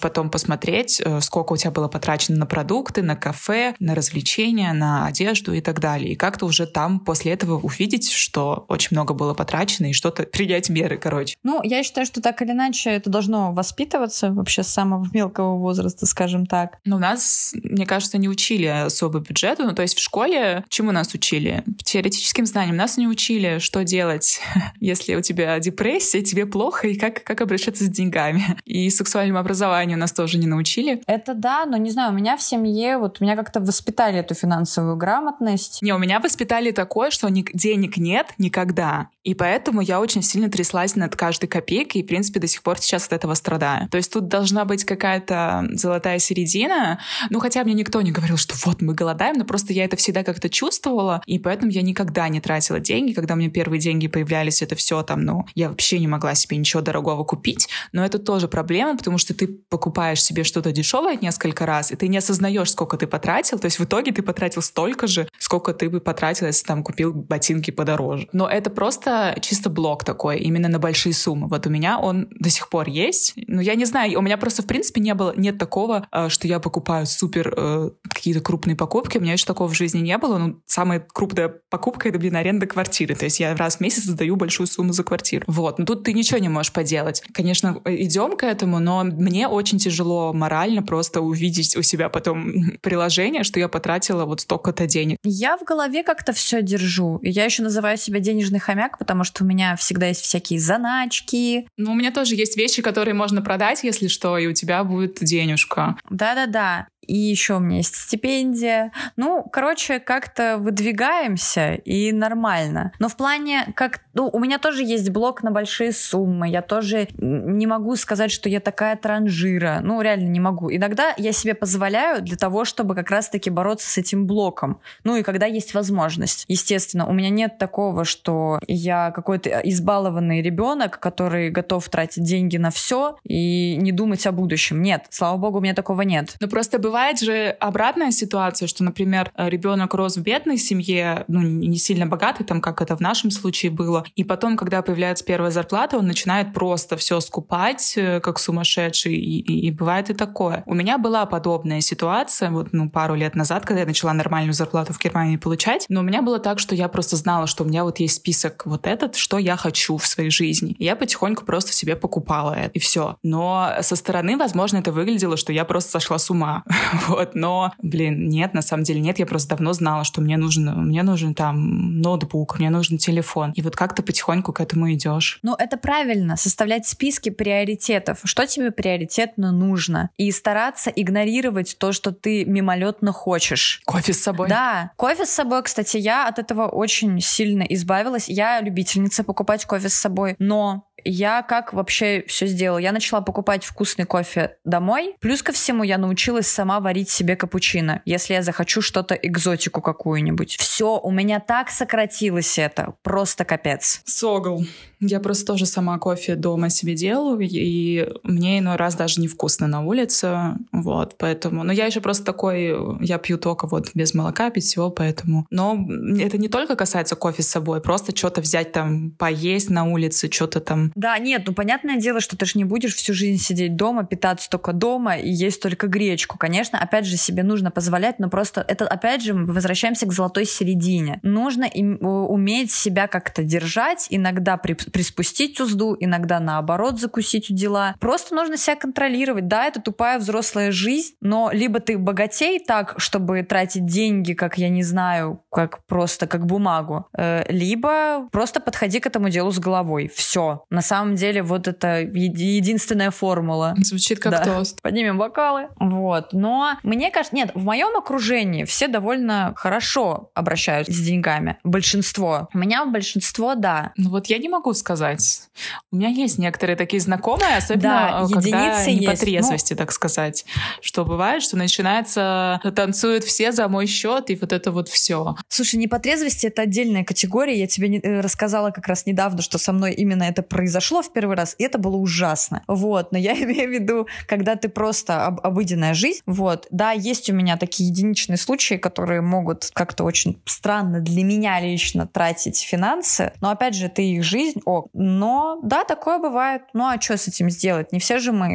потом посмотреть, сколько у тебя было потрачено на продукты, на кафе, на развлечения, на одежду и так далее. И как-то уже там после этого увидеть, что очень много было потрачено, и что-то принять меры, короче. Ну, я считаю, что так или иначе это должно воспитываться вообще с самого мелкого возраста, скажем так. Но у нас, мне кажется, не учили особо бюджету. Ну, то есть в школе чему нас учили? Теоретическим знаниям нас не учили, что делать, если у тебя депрессия, тебе плохо, и как, как обращаться с деньгами. И сексуальному образованию нас тоже не научили. Это да, но не знаю, у меня в семье, вот меня как-то воспитали эту финансовую грамотность. Не, у меня воспитали такое, что ни, денег нет никогда. И поэтому я очень сильно тряслась над каждой копейкой, и, в принципе, до сих пор сейчас от этого страдаю. То есть тут должна быть какая-то золотая середина. Ну, хотя мне никто не говорил, что вот мы голодаем, но просто я это всегда как-то чувствовала, и поэтому я никогда не тратила деньги. Когда у меня первые деньги появлялись, это все там, ну, я вообще не могла себе ничего дорогого купить. Но это тоже проблема, потому что ты покупаешь себе что-то дешевое несколько раз, и ты не осознаешь, сколько ты потратил. То есть в итоге ты потратил столько же, сколько ты бы потратил, если там купил ботинки подороже. Но это просто чисто блок такой, именно на большие суммы. Вот у меня он до сих пор есть. Но я не знаю, у меня просто в принципе не было, нет такого, что я покупаю супер э, какие-то крупные покупки. У меня еще такого в жизни не было. Ну, самая крупная покупка — это, блин, аренда квартиры. То есть я раз в месяц сдаю большую сумму за квартиру. Вот. Но тут ты ничего не можешь поделать. Конечно, идем к этому, но мне очень тяжело морально просто увидеть у себя потом приложение, что я потратила вот столько-то денег. Я в голове как-то все держу. И я еще называю себя денежный хомяк, потому что у меня всегда есть всякие заначки. Ну, у меня тоже есть вещи, которые можно продать, если что, и у тебя будет денежка. Да-да-да. И еще у меня есть стипендия. Ну, короче, как-то выдвигаемся, и нормально. Но в плане, как... Ну, у меня тоже есть блок на большие суммы. Я тоже не могу сказать, что я такая транжира. Ну, реально не могу. Иногда я себе позволяю для того, чтобы как раз-таки бороться с этим блоком. Ну, и когда есть возможность. Естественно, у меня нет такого, что я какой-то избалованный ребенок, который готов тратить деньги на все и не думать о будущем. Нет, слава богу, у меня такого нет. Ну, просто бывает Бывает же обратная ситуация, что, например, ребенок рос в бедной семье, ну, не сильно богатый, там, как это в нашем случае было, и потом, когда появляется первая зарплата, он начинает просто все скупать, как сумасшедший, и, и, и бывает и такое. У меня была подобная ситуация, вот, ну, пару лет назад, когда я начала нормальную зарплату в Германии получать, но у меня было так, что я просто знала, что у меня вот есть список вот этот, что я хочу в своей жизни. И я потихоньку просто себе покупала это, и все. Но со стороны, возможно, это выглядело, что я просто сошла с ума. Вот, но, блин, нет, на самом деле нет, я просто давно знала, что мне нужен, мне нужен там ноутбук, мне нужен телефон, и вот как-то потихоньку к этому идешь. Ну, это правильно, составлять списки приоритетов, что тебе приоритетно нужно, и стараться игнорировать то, что ты мимолетно хочешь. Кофе с собой? Да, кофе с собой, кстати, я от этого очень сильно избавилась, я любительница покупать кофе с собой, но я как вообще все сделала? Я начала покупать вкусный кофе домой. Плюс ко всему я научилась сама варить себе капучино, если я захочу что-то, экзотику какую-нибудь. Все, у меня так сократилось это. Просто капец. Согл. Я просто тоже сама кофе дома себе делаю, и мне иной раз даже невкусно на улице. Вот, поэтому... Но я еще просто такой... Я пью только вот без молока, без всего, поэтому... Но это не только касается кофе с собой, просто что-то взять там, поесть на улице, что-то там... Да, нет, ну понятное дело, что ты же не будешь всю жизнь сидеть дома, питаться только дома и есть только гречку. Конечно, опять же, себе нужно позволять, но просто это, опять же, мы возвращаемся к золотой середине. Нужно им, уметь себя как-то держать, иногда при, приспустить узду, иногда наоборот закусить у дела. Просто нужно себя контролировать. Да, это тупая взрослая жизнь, но либо ты богатей так, чтобы тратить деньги, как, я не знаю, как просто как бумагу, э, либо просто подходи к этому делу с головой. Все. На самом деле вот это единственная формула. Звучит как да. тост. Поднимем бокалы. Вот. Но мне кажется, нет, в моем окружении все довольно хорошо обращаются с деньгами. Большинство. У меня большинство, да. Ну вот я не могу сказать. У меня есть некоторые такие знакомые, особенно да, когда не по есть. трезвости, ну... так сказать. Что бывает, что начинается, танцуют все за мой счет, и вот это вот все. Слушай, не по трезвости — это отдельная категория. Я тебе не, рассказала как раз недавно, что со мной именно это произошло в первый раз, и это было ужасно. Вот, но я имею в виду, когда ты просто об, обыденная жизнь. Вот, да, есть у меня такие единичные случаи, которые могут как-то очень странно для меня лично тратить финансы, но опять же, это их жизнь, о, но да, такое бывает. Ну а что с этим сделать? Не все же мы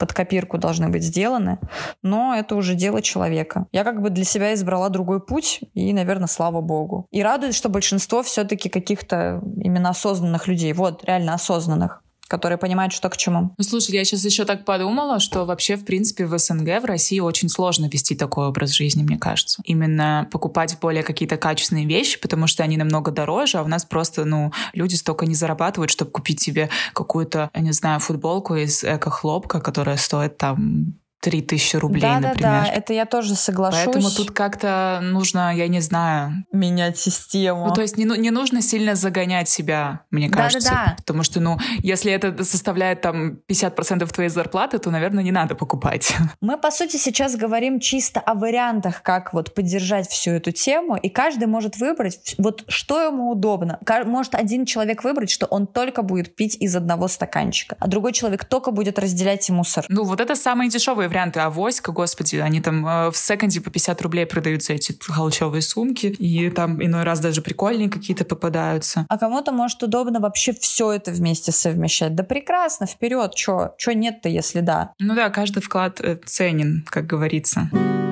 под копирку должны быть сделаны, но это уже дело человека. Я как бы для себя избрала другой путь, и, наверное, слава богу. И радует, что большинство все-таки каких-то именно осознанных людей, вот, реально осознанных, которые понимают, что к чему. Ну, слушай, я сейчас еще так подумала, что вообще, в принципе, в СНГ, в России очень сложно вести такой образ жизни, мне кажется. Именно покупать более какие-то качественные вещи, потому что они намного дороже, а у нас просто, ну, люди столько не зарабатывают, чтобы купить себе какую-то, я не знаю, футболку из эко-хлопка, которая стоит там три тысячи рублей, да, например. Да-да-да, это я тоже соглашусь. Поэтому тут как-то нужно, я не знаю... менять систему. Ну, то есть не, не нужно сильно загонять себя, мне кажется. Да-да-да. Потому что, ну, если это составляет там пятьдесят процентов твоей зарплаты, то, наверное, не надо покупать. Мы, по сути, сейчас говорим чисто о вариантах, как вот поддержать всю эту тему, и каждый может выбрать, вот что ему удобно. Может один человек выбрать, что он только будет пить из одного стаканчика, а другой человек только будет разделять и мусор. Ну, вот это самые дешевые варианты. Авоська, господи, они там э, в секонде по пятьдесят рублей продаются, эти холщовые сумки, и там иной раз даже прикольные какие-то попадаются. А кому-то, может, удобно вообще все это вместе совмещать. Да прекрасно, вперед, чё? Чё нет-то, если да? Ну да, каждый вклад э, ценен, как говорится.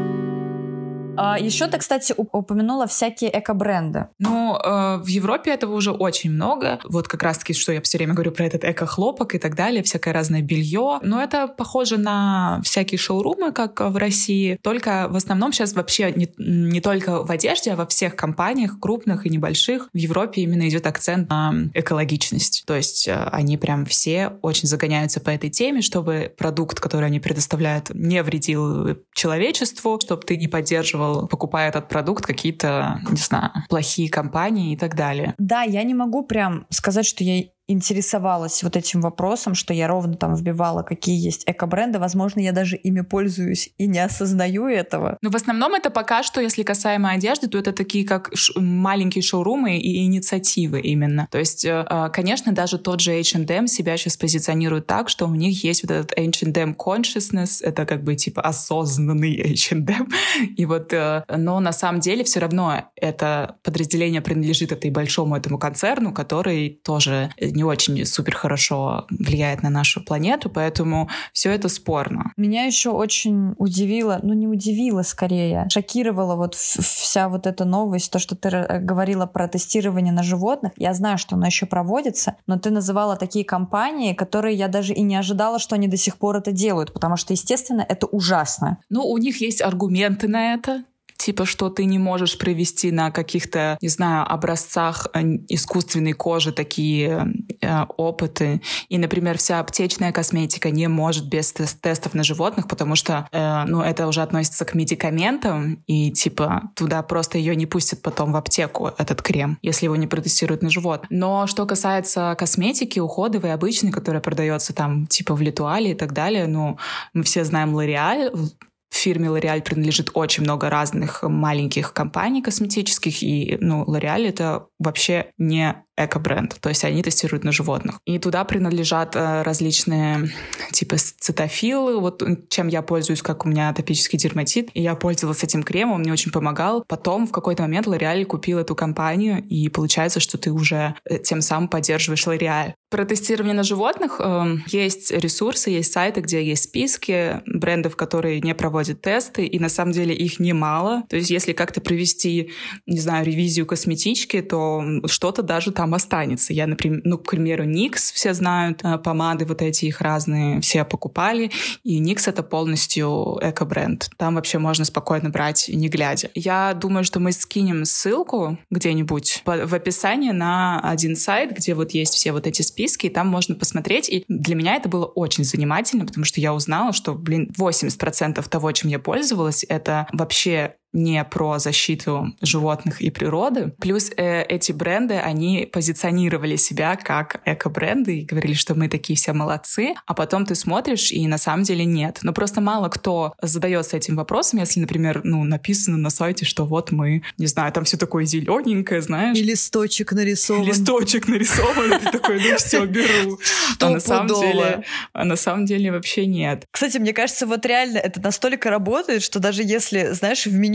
А еще ты, кстати, упомянула всякие эко-бренды. Ну, э, в Европе этого уже очень много. Вот как раз-таки, что я все время говорю про этот эко-хлопок и так далее, всякое разное белье. Но это похоже на всякие шоурумы, как в России. Только в основном сейчас вообще не, не только в одежде, а во всех компаниях, крупных и небольших, в Европе именно идет акцент на экологичность. То есть э, они прям все очень загоняются по этой теме, чтобы продукт, который они предоставляют, не вредил человечеству, чтобы ты не поддерживал, покупая этот продукт, какие-то, не знаю, плохие компании и так далее. Да, я не могу прям сказать, что я интересовалась вот этим вопросом, что я ровно там вбивала, какие есть эко-бренды. Возможно, я даже ими пользуюсь и не осознаю этого. Но в основном это пока что, если касаемо одежды, то это такие как ш- маленькие шоурумы и инициативы именно. То есть, конечно, даже тот же эйч энд эм себя сейчас позиционирует так, что у них есть вот этот эйч энд эм consciousness, это как бы типа осознанный эйч энд эм. И вот, но на самом деле все равно это подразделение принадлежит этой большому этому концерну, который тоже не очень супер хорошо влияет на нашу планету, поэтому все это спорно. Меня еще очень удивило, ну не удивило скорее, шокировала вот вся вот эта новость, то, что ты говорила про тестирование на животных. Я знаю, что оно еще проводится, но ты называла такие компании, которые я даже и не ожидала, что они до сих пор это делают, потому что, естественно, это ужасно. Ну, у них есть аргументы на это. Типа, что ты не можешь провести на каких-то, не знаю, образцах искусственной кожи такие э, опыты. И, например, вся аптечная косметика не может без тест- тестов на животных, потому что, э, ну, это уже относится к медикаментам, и, типа, туда просто ее не пустят потом в аптеку, этот крем, если его не протестируют на живот. Но что касается косметики, уходовой, обычной, которая продается там, типа, в Литуале и так далее, ну, мы все знаем L'Oréal. В фирме L'Oréal принадлежит очень много разных маленьких компаний косметических, и, ну, L'Oréal — это вообще не эко-бренд, то есть они тестируют на животных. И туда принадлежат э, различные типа цетофилы, вот чем я пользуюсь, как у меня атопический дерматит, и я пользовалась этим кремом, он мне очень помогал. Потом в какой-то момент L'Oréal купил эту компанию, и получается, что ты уже тем самым поддерживаешь L'Oréal. Про тестирование на животных э, есть ресурсы, есть сайты, где есть списки брендов, которые не проводят тесты, и на самом деле их немало. То есть если как-то провести, не знаю, ревизию косметички, то что-то даже там останется. Я, например, ну, к примеру, никс, все знают, помады вот эти их разные, все покупали, и никс — это полностью эко-бренд. Там вообще можно спокойно брать, не глядя. Я думаю, что мы скинем ссылку где-нибудь в описании на один сайт, где вот есть все вот эти списки, и там можно посмотреть. И для меня это было очень занимательно, потому что я узнала, что, блин, восемьдесят процентов того, чем я пользовалась, это вообще не про защиту животных и природы. Плюс э, эти бренды, они позиционировали себя как эко-бренды и говорили, что мы такие все молодцы, а потом ты смотришь, и на самом деле нет. Но просто мало кто задается этим вопросом, если, например, ну, написано на сайте, что вот мы, не знаю, там все такое зелененькое, знаешь. И листочек нарисован. Листочек нарисован, ты такой, ну все, беру. А на самом деле, а на самом деле вообще нет. Кстати, мне кажется, вот реально это настолько работает, что даже если, знаешь, в меню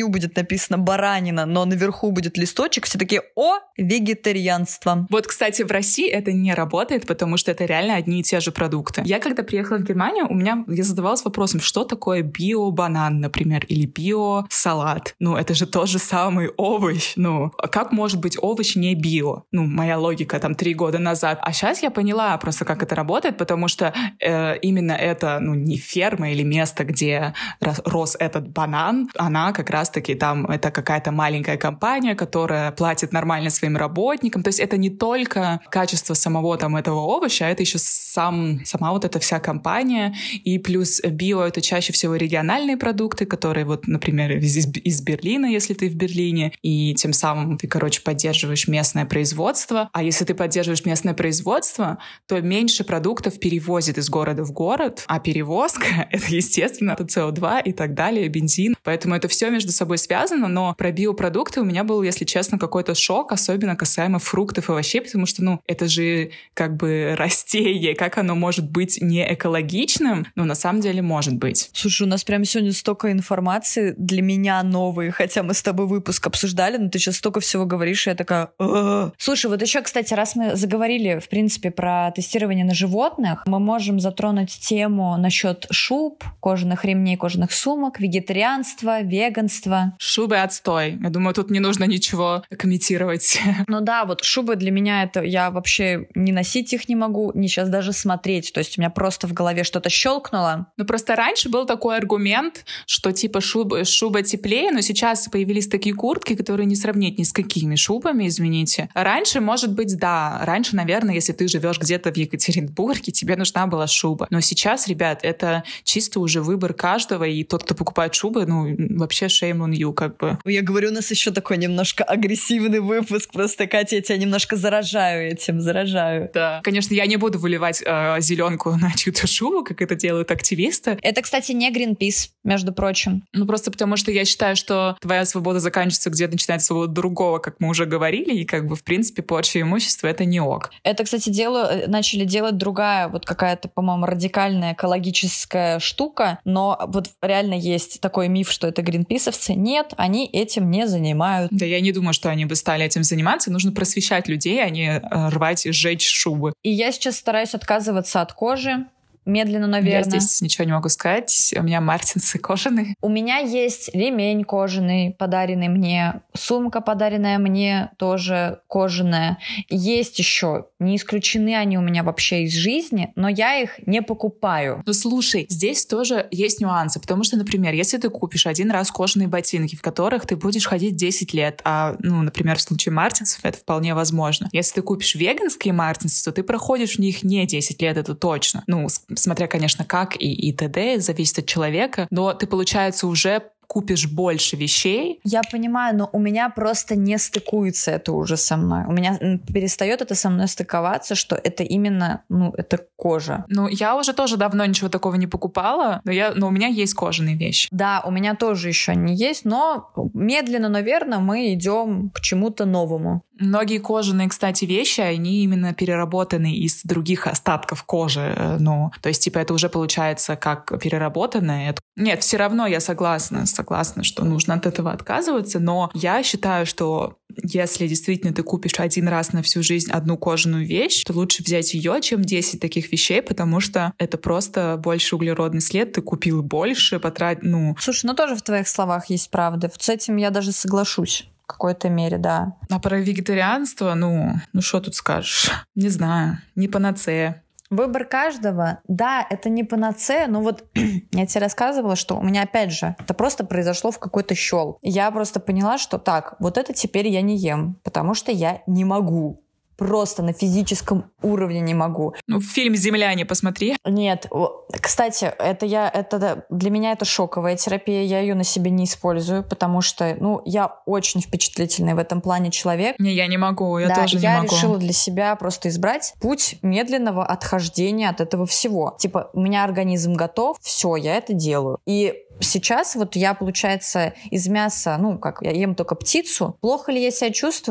меню будет написано баранина, но наверху будет листочек, все такие: о, вегетарианство. Вот, кстати, в России это не работает, потому что это реально одни и те же продукты. Я когда приехала в Германию, у меня, я задавалась вопросом, что такое био-банан, например, или био-салат. Ну, это же тот же самый овощ. Ну, как может быть овощ не био? Ну, моя логика там три года назад. А сейчас я поняла просто, как это работает, потому что э, именно это, ну, не ферма или место, где рос этот банан, она как раз-таки там, это какая-то маленькая компания, которая платит нормально своим работникам. То есть это не только качество самого там этого овоща, а это еще сам, сама вот эта вся компания. И плюс био — это чаще всего региональные продукты, которые вот, например, из, из Берлина, если ты в Берлине, и тем самым ты, короче, поддерживаешь местное производство. А если ты поддерживаешь местное производство, то меньше продуктов перевозит из города в город, а перевозка — это, естественно, это си о два и так далее, бензин. Поэтому это все между собой связано, но про биопродукты у меня был, если честно, какой-то шок, особенно касаемо фруктов и овощей, потому что, ну, это же как бы растение, как оно может быть не экологичным? Ну, на самом деле, может быть. Слушай, у нас прямо сегодня столько информации для меня новые, хотя мы с тобой выпуск обсуждали, но ты сейчас столько всего говоришь, и я такая... «А-а-а». Слушай, вот еще, кстати, раз мы заговорили, в принципе, про тестирование на животных, мы можем затронуть тему насчет шуб, кожаных ремней, кожаных сумок, вегетарианства, веганства. Шубы отстой. Я думаю, тут не нужно ничего комментировать. Ну да, вот шубы для меня это... Я вообще не носить их не могу, не сейчас даже смотреть. То есть у меня просто в голове что-то щелкнуло. Ну просто раньше был такой аргумент, что типа шуба, шуба теплее, но сейчас появились такие куртки, которые не сравнить ни с какими шубами, извините. Раньше, может быть, да. Раньше, наверное, если ты живешь где-то в Екатеринбурге, тебе нужна была шуба. Но сейчас, ребят, это чисто уже выбор каждого, и тот, кто покупает шубы, ну, вообще shame on you, как бы. Я говорю, у нас еще такой немножко агрессивный выпуск. Просто, Катя, я тебя немножко заражаю этим, заражаю. Да. Конечно, я не буду выливать э, зеленку на чью-то шубу, как это делают активисты. Это, кстати, не Greenpeace, между прочим. Ну, просто потому что я считаю, что твоя свобода заканчивается, где начинается свобода другого, как мы уже говорили, и как бы, в принципе, порча имущества — это не ок. Это, кстати, дело, начали делать другая, вот какая-то, по-моему, радикальная экологическая штука, но вот реально есть такой миф, что это гринписовцы. Нет, они этим не занимают. Да, я не думаю, что они бы стали этим заниматься. Нужно просвещать людей, а не э, рвать и сжечь шубы. И я сейчас стараюсь отказываться от кожи. Медленно, наверное. Я здесь ничего не могу сказать. У меня мартинсы кожаные. У меня есть ремень кожаный, подаренный мне. Сумка, подаренная мне, тоже кожаная. Есть еще. Не исключены они у меня вообще из жизни, но я их не покупаю. Ну, слушай, здесь тоже есть нюансы. Потому что, например, если ты купишь один раз кожаные ботинки, в которых ты будешь ходить десять лет, а, ну, например, в случае мартинсов это вполне возможно. Если ты купишь веганские мартинсы, то ты проходишь в них не десять лет, это точно. Ну, смотря, конечно, как и, и т.д., зависит от человека, но ты, получается, уже купишь больше вещей. Я понимаю, но у меня просто не стыкуется это уже со мной. У меня перестает это со мной стыковаться, что это именно, ну, это кожа. Ну, я уже тоже давно ничего такого не покупала, но, я, но у меня есть кожаные вещи. Да, у меня тоже еще не есть, но медленно, наверное, мы идем к чему-то новому. Многие кожаные, кстати, вещи, они именно переработаны из других остатков кожи. Ну, то есть, типа, это уже получается как переработанное. Нет, все равно я согласна, согласна, что нужно от этого отказываться, но я считаю, что если действительно ты купишь один раз на всю жизнь одну кожаную вещь, то лучше взять ее, чем десять таких вещей, потому что это просто больше углеродный след, ты купил больше, потратил, ну... Слушай, ну тоже в твоих словах есть правда. Вот с этим я даже соглашусь. В какой-то мере, да. А про вегетарианство, ну, ну что тут скажешь? Не знаю, не панацея. Выбор каждого, да, это не панацея, но вот я тебе рассказывала, что у меня, опять же, это просто произошло в какой-то щел. Я просто поняла, что так, вот это теперь я не ем, потому что я не могу. Просто на физическом уровне не могу. Ну, фильм «Земляне» посмотри. Нет, кстати, это я, это для меня это шоковая терапия, я ее на себе не использую, потому что, ну, я очень впечатлительный в этом плане человек. Не, я не могу, я да, тоже не я могу. Я решила для себя просто избрать путь медленного отхождения от этого всего. Типа, у меня организм готов, все, я это делаю. И сейчас вот я, получается, из мяса, ну, как, я ем только птицу. Плохо ли я себя чувствую?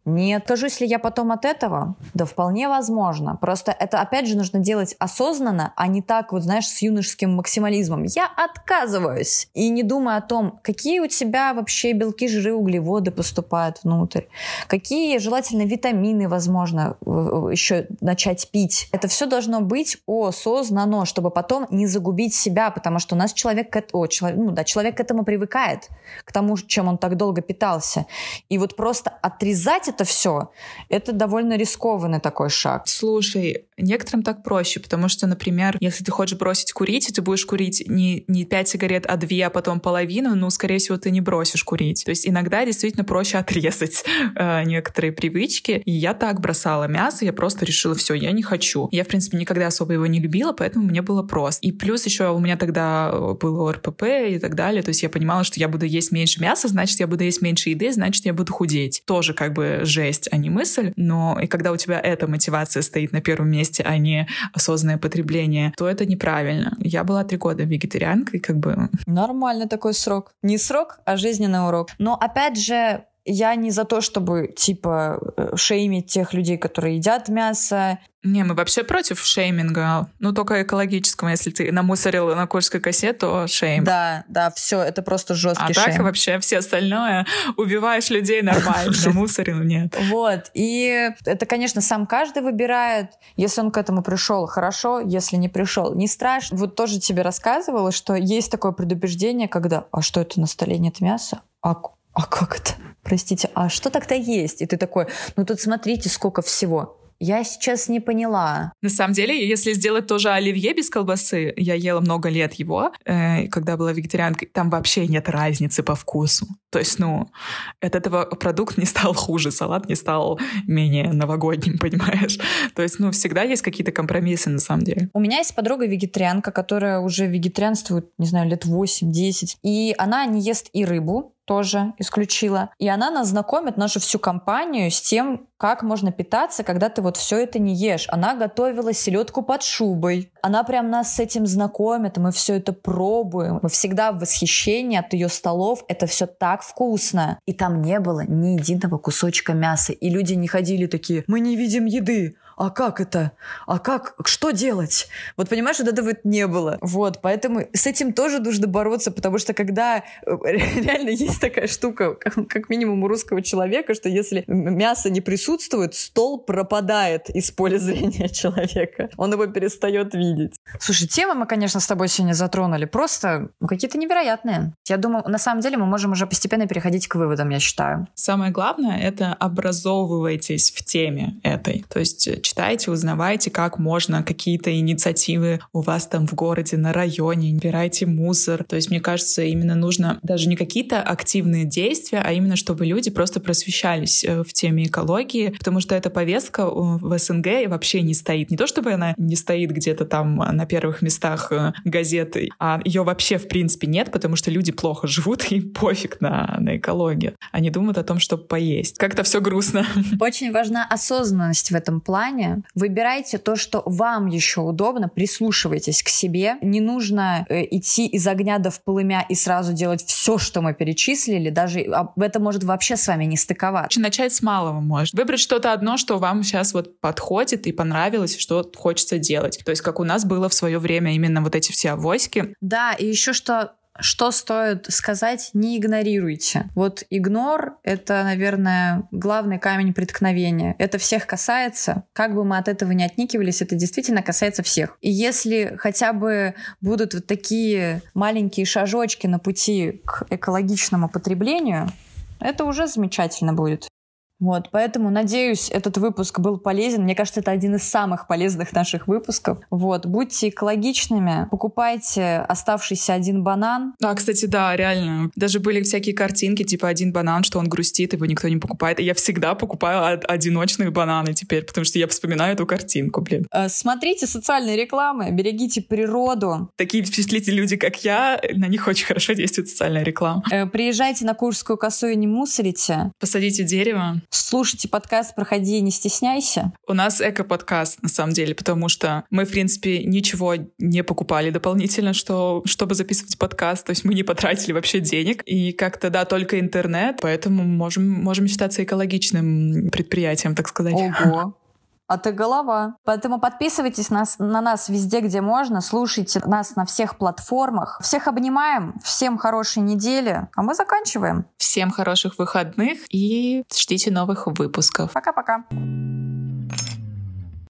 Нет. Откажусь ли я потом от этого? Да вполне возможно. Просто это, опять же, нужно делать осознанно, а не так, вот знаешь, с юношеским максимализмом. Я отказываюсь. И не думая о том, какие у тебя вообще белки, жиры, углеводы поступают внутрь, какие желательно витамины, возможно, еще начать пить. Это все должно быть осознанно, чтобы потом не загубить себя, потому что у нас человек к, о, человек, ну, да, человек к этому привыкает, к тому, чем он так долго питался. И вот просто отрезать это все, это довольно рискованный такой шаг. Слушай, некоторым так проще, потому что, например, если ты хочешь бросить курить, и ты будешь курить не, не пять сигарет, а две, а потом половину, ну, скорее всего, ты не бросишь курить. То есть иногда действительно проще отрезать э, некоторые привычки. И я так бросала мясо, я просто решила, все, я не хочу. Я, в принципе, никогда особо его не любила, поэтому мне было просто. И плюс еще у меня тогда было РПП и так далее, то есть я понимала, что я буду есть меньше мяса, значит, я буду есть меньше еды, значит, я буду худеть. Тоже как бы жесть, а не мысль. Но и когда у тебя эта мотивация стоит на первом месте, а не осознанное потребление, то это неправильно. Я была три года вегетарианкой, как бы... Нормальный такой срок. Не срок, а жизненный урок. Но опять же, я не за то, чтобы, типа, шеймить тех людей, которые едят мясо. Не, мы вообще против шейминга. Ну, только экологического. Если ты намусорил на Курской косе, то шейм. Да, да, все, это просто жесткий шейм. А так вообще все остальное убиваешь людей нормально, намусорил нет. Вот, и это, конечно, сам каждый выбирает. Если он к этому пришел, хорошо, если не пришел, не страшно. Вот тоже тебе рассказывала, что есть такое предубеждение, когда, а что это на столе нет мяса? А А как это? Простите, а что тогда есть? И ты такой, ну тут смотрите, сколько всего. Я сейчас не поняла. На самом деле, если сделать тоже оливье без колбасы, я ела много лет его, э, когда была вегетарианкой, там вообще нет разницы по вкусу. То есть, ну, от этого продукт не стал хуже, салат не стал менее новогодним, понимаешь? То есть, ну, всегда есть какие-то компромиссы на самом деле. У меня есть подруга-вегетарианка, которая уже вегетарианствует, не знаю, лет восемь-десять, и она не ест и рыбу, тоже исключила. И она нас знакомит, нашу всю компанию, с тем, как можно питаться, когда ты вот все это не ешь. Она готовила селедку под шубой. Она прям нас с этим знакомит, мы все это пробуем. Мы всегда в восхищении от ее столов. Это все так вкусно. И там не было ни единого кусочка мяса. И люди не ходили такие, мы не видим еды. А как это? А как? Что делать? Вот понимаешь, вот этого не было. Вот, поэтому с этим тоже нужно бороться, потому что когда реально есть такая штука, как, как минимум у русского человека, что если мясо не присутствует, стол пропадает из поля зрения человека. Он его перестает видеть. Слушай, темы мы, конечно, с тобой сегодня затронули. Просто ну, какие-то невероятные. Я думаю, на самом деле мы можем уже постепенно переходить к выводам, я считаю. Самое главное — это образовывайтесь в теме этой. То есть читайте, узнавайте, как можно, какие-то инициативы у вас там в городе, на районе, убирайте мусор. То есть, мне кажется, именно нужно даже не какие-то активные действия, а именно, чтобы люди просто просвещались в теме экологии, потому что эта повестка в СНГ вообще не стоит. Не то, чтобы она не стоит где-то там на первых местах газеты, а ее вообще в принципе нет, потому что люди плохо живут, и пофиг на, на экологию. Они думают о том, чтобы поесть. Как-то все грустно. Очень важна осознанность в этом плане. Выбирайте то, что вам еще удобно, прислушивайтесь к себе. Не нужно э, идти из огня до в полымя и сразу делать все, что мы перечислили, даже это может вообще с вами не стыковаться. Начать с малого может. Выбрать что-то одно, что вам сейчас вот подходит и понравилось, и что хочется делать. То есть как у нас было в свое время именно вот эти все авоськи. Да, и еще что... Что стоит сказать? Не игнорируйте. Вот игнор — это, наверное, главный камень преткновения. Это всех касается. Как бы мы от этого ни отникивались, это действительно касается всех. И если хотя бы будут вот такие маленькие шажочки на пути к экологичному потреблению, это уже замечательно будет. Вот, поэтому, надеюсь, этот выпуск был полезен. Мне кажется, это один из самых полезных наших выпусков. Вот, будьте экологичными, покупайте оставшийся один банан. А, кстати, да, реально. Даже были всякие картинки, типа один банан, что он грустит, его никто не покупает. И я всегда покупаю одиночные бананы теперь, потому что я вспоминаю эту картинку, блин. Смотрите социальные рекламы, берегите природу. Такие впечатлительные люди, как я, на них очень хорошо действует социальная реклама. Приезжайте на Курскую косу и не мусорите. Посадите дерево. Слушайте подкаст «Проходи, не стесняйся». У нас эко-подкаст, на самом деле, потому что мы, в принципе, ничего не покупали дополнительно, что, чтобы записывать подкаст, то есть мы не потратили вообще денег, и как-то, да, только интернет, поэтому можем, можем считаться экологичным предприятием, так сказать. Ого! А ты голова. Поэтому подписывайтесь на, на нас везде, где можно, слушайте нас на всех платформах. Всех обнимаем, всем хорошей недели, а мы заканчиваем. Всем хороших выходных и ждите новых выпусков. Пока-пока.